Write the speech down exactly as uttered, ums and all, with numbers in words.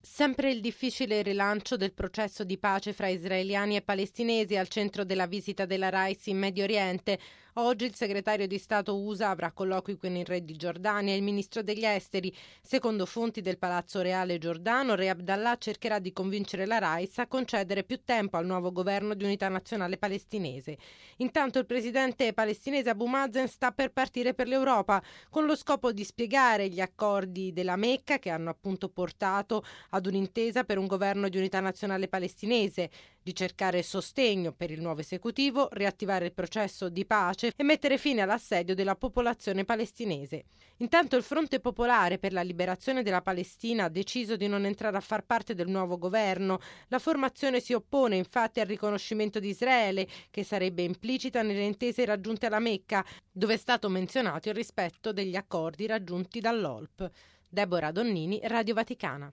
Sempre il difficile rilancio del processo di pace fra israeliani e palestinesi al centro della visita della Raisi in Medio Oriente. Oggi il segretario di Stato U S A avrà colloqui con il re di Giordania e il ministro degli esteri. Secondo fonti del Palazzo Reale giordano, Re Abdallah cercherà di convincere la Raisi a concedere più tempo al nuovo governo di unità nazionale palestinese. Intanto il presidente palestinese Abu Mazen sta per partire per l'Europa con lo scopo di spiegare gli accordi della Mecca che hanno appunto portato ad un'intesa per un governo di unità nazionale palestinese, di cercare sostegno per il nuovo esecutivo, riattivare il processo di pace e mettere fine all'assedio della popolazione palestinese. Intanto il Fronte Popolare per la Liberazione della Palestina ha deciso di non entrare a far parte del nuovo governo. La formazione si oppone infatti al riconoscimento di Israele, che sarebbe implicita nelle intese raggiunte alla Mecca, dove è stato menzionato il rispetto degli accordi raggiunti dall'O L P. Deborah Donnini, Radio Vaticana.